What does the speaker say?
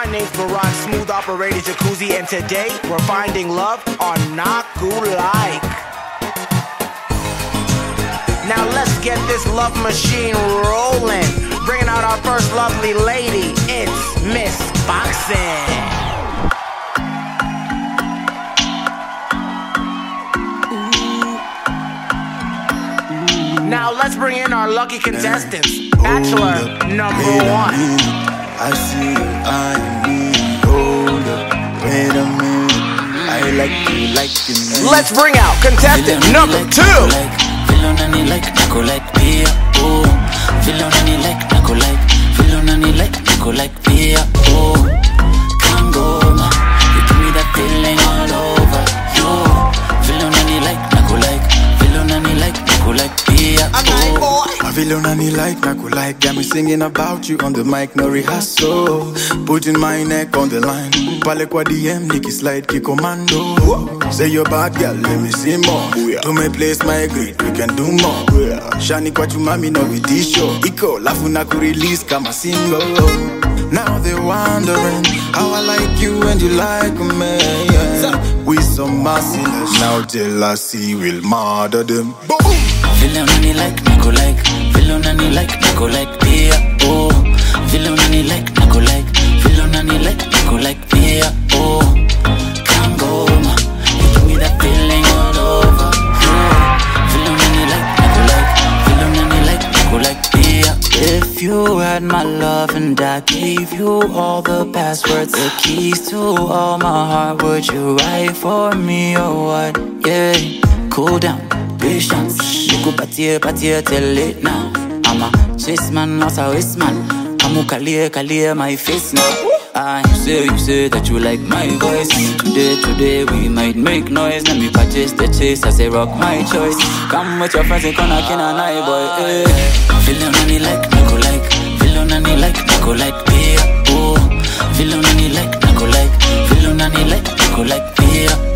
name's Baran, smooth operator jacuzzi, and today we're finding love on Naku Like. Now let's get this love machine rolling. Bringing out our first lovely lady, it's Miss Boxing. Now let's bring in our lucky contestants. Bachelor number 1. I see you, I need. Hold up, wait a minute. I like you, like you. Let's bring out contestant number 2. Feel on any like, Naku Like, Pia, oh. Feel on any like, Naku Like. Feel on any like, Naku Like, Pia, oh. Can't go, ma. You give me that feeling all over, yo. Feel on any like, Naku Like. Feel on any like, Naku Like, Pia, oh. I feel on any like, Naku Like. Got me singing about you on the mic, no rehearsal. Putting my neck on the line. Pale kwa DM, Nikki slide, ki commando. Say you're bad girl, let me see more. To my place, my great, we can do more. Shani kwa chumami no vitisho. Iko, lafu na ku-release kama single. Now they're wondering how I like you and you like me, yeah. We so merciless, now jealousy will murder them. Feel on any like, Naku Like. Feel on any like, Naku Like, Pia, oh. Feel on any like, Naku Like. Feel on any like, Naku Like, Pia, oh. Can't go, ma. You give me that feeling all over, yeah. Feel on any like, Naku Like. Feel on any like, Naku Like, Pia. If you had my love and I gave you all the passwords, the keys to all my heart, would you write for me or what? Yeah, cool down, patience. You go party till late now. I'm a chase man, not a waste man. I'm a clear my face now. You say that you like my voice. And today we might make noise. Let me purchase the chase, I say rock my choice. Come with your friends and gonna kill an eye boy, eh. Feel on any like, Naku Like. Feel on any like, Naku Like, Pia, oh. Feel on any like, Naku Like. Feel on any like, Naku Like, Pia,